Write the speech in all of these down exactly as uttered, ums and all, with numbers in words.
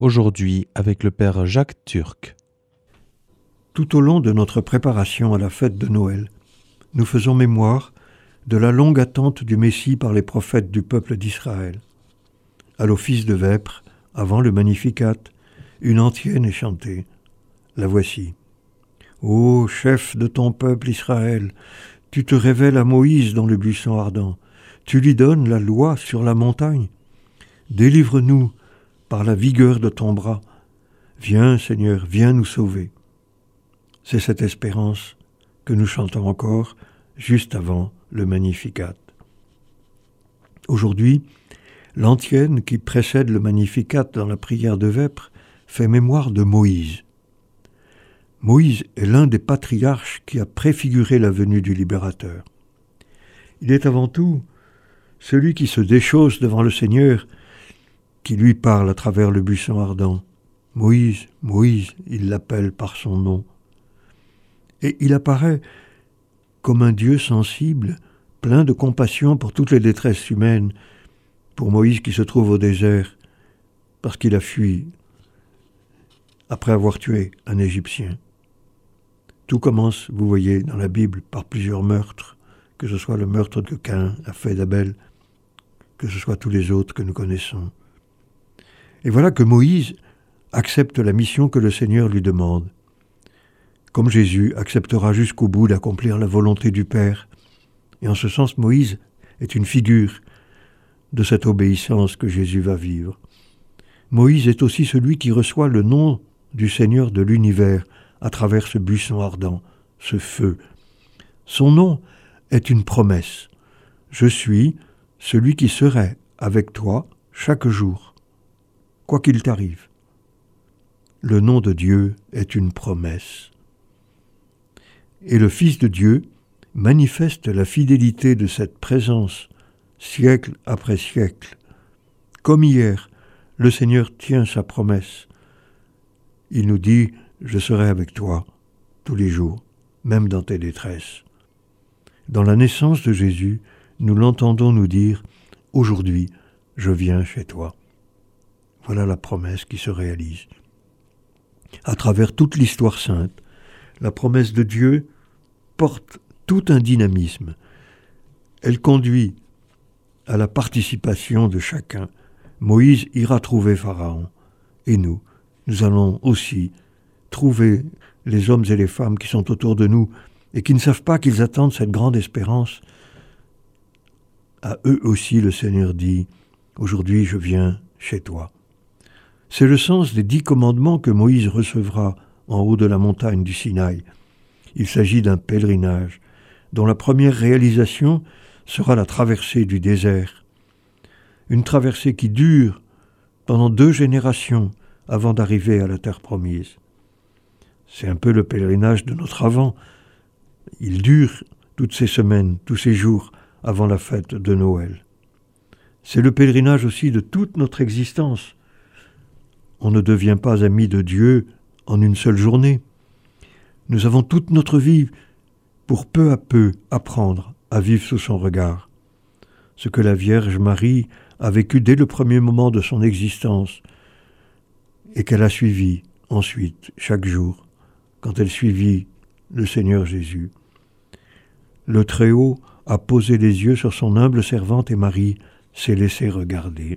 Aujourd'hui avec le Père Jacques Turc. Tout au long de notre préparation à la fête de Noël, nous faisons mémoire de la longue attente du Messie par les prophètes du peuple d'Israël. À l'office de vêpres, avant le Magnificat, une antienne est chantée. La voici. Ô chef de ton peuple Israël, tu te révèles à Moïse dans le buisson ardent. Tu lui donnes la loi sur la montagne. Délivre-nous par la vigueur de ton bras. Viens, Seigneur, viens nous sauver. C'est cette espérance que nous chantons encore juste avant le Magnificat. Aujourd'hui, l'antienne qui précède le Magnificat dans la prière de vêpres fait mémoire de Moïse. Moïse est l'un des patriarches qui a préfiguré la venue du libérateur. Il est avant tout celui qui se déchausse devant le Seigneur, qui lui parle à travers le buisson ardent. Moïse, Moïse, il l'appelle par son nom. Et il apparaît comme un Dieu sensible, plein de compassion pour toutes les détresses humaines, pour Moïse qui se trouve au désert, parce qu'il a fui après avoir tué un Égyptien. Tout commence, vous voyez, dans la Bible, par plusieurs meurtres, que ce soit le meurtre de Caïn, la fée d'Abel, que ce soit tous les autres que nous connaissons. Et voilà que Moïse accepte la mission que le Seigneur lui demande. Comme Jésus acceptera jusqu'au bout d'accomplir la volonté du Père. Et en ce sens, Moïse est une figure de cette obéissance que Jésus va vivre. Moïse est aussi celui qui reçoit le nom du Seigneur de l'univers à travers ce buisson ardent, ce feu. Son nom est une promesse. Je suis celui qui serai avec toi chaque jour, quoi qu'il t'arrive. Le nom de Dieu est une promesse. Et le Fils de Dieu manifeste la fidélité de cette présence siècle après siècle. Comme hier, le Seigneur tient sa promesse. Il nous dit « Je serai avec toi tous les jours, même dans tes détresses ». Dans la naissance de Jésus, nous l'entendons nous dire « Aujourd'hui, je viens chez toi ». Voilà la promesse qui se réalise. À travers toute l'histoire sainte, la promesse de Dieu porte tout un dynamisme. Elle conduit à la participation de chacun. Moïse ira trouver Pharaon. Et nous, nous allons aussi trouver les hommes et les femmes qui sont autour de nous et qui ne savent pas qu'ils attendent cette grande espérance. À eux aussi, le Seigneur dit « Aujourd'hui, je viens chez toi ». C'est le sens des dix commandements que Moïse recevra en haut de la montagne du Sinaï. Il s'agit d'un pèlerinage dont la première réalisation sera la traversée du désert. Une traversée qui dure pendant deux générations avant d'arriver à la terre promise. C'est un peu le pèlerinage de notre Avent. Il dure toutes ces semaines, tous ces jours avant la fête de Noël. C'est le pèlerinage aussi de toute notre existence. On ne devient pas ami de Dieu en une seule journée. Nous avons toute notre vie pour peu à peu apprendre à vivre sous son regard. Ce que la Vierge Marie a vécu dès le premier moment de son existence et qu'elle a suivi ensuite chaque jour quand elle suivit le Seigneur Jésus. Le Très-Haut a posé les yeux sur son humble servante et Marie s'est laissé regarder.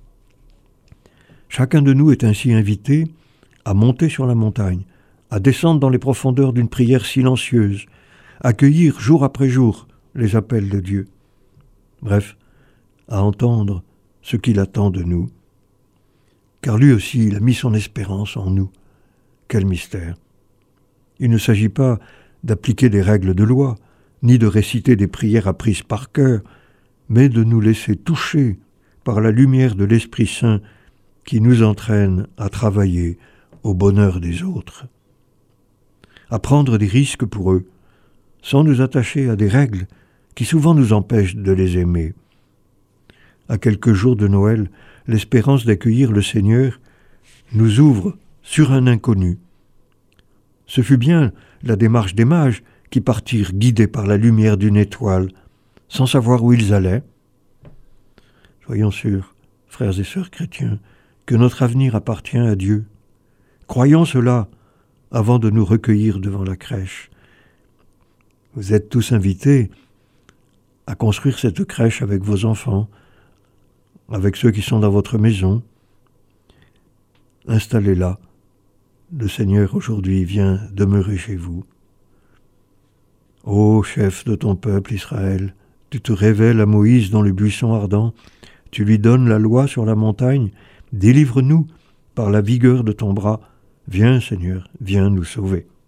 Chacun de nous est ainsi invité à monter sur la montagne, à descendre dans les profondeurs d'une prière silencieuse, à cueillir jour après jour les appels de Dieu. Bref, à entendre ce qu'il attend de nous. Car lui aussi, il a mis son espérance en nous. Quel mystère! Il ne s'agit pas d'appliquer des règles de loi, ni de réciter des prières apprises par cœur, mais de nous laisser toucher par la lumière de l'Esprit Saint qui nous entraîne à travailler au bonheur des autres. À prendre des risques pour eux, sans nous attacher à des règles qui souvent nous empêchent de les aimer. À quelques jours de Noël, l'espérance d'accueillir le Seigneur nous ouvre sur un inconnu. Ce fut bien la démarche des mages qui partirent guidés par la lumière d'une étoile, sans savoir où ils allaient. Soyons sûrs, frères et sœurs chrétiens, que notre avenir appartient à Dieu. Croyons cela avant de nous recueillir devant la crèche. Vous êtes tous invités à construire cette crèche avec vos enfants, avec ceux qui sont dans votre maison. Installez-la. Le Seigneur aujourd'hui vient demeurer chez vous. Ô chef de ton peuple Israël, tu te révèles à Moïse dans le buisson ardent, tu lui donnes la loi sur la montagne, délivre-nous par la vigueur de ton bras. Viens Seigneur, viens nous sauver.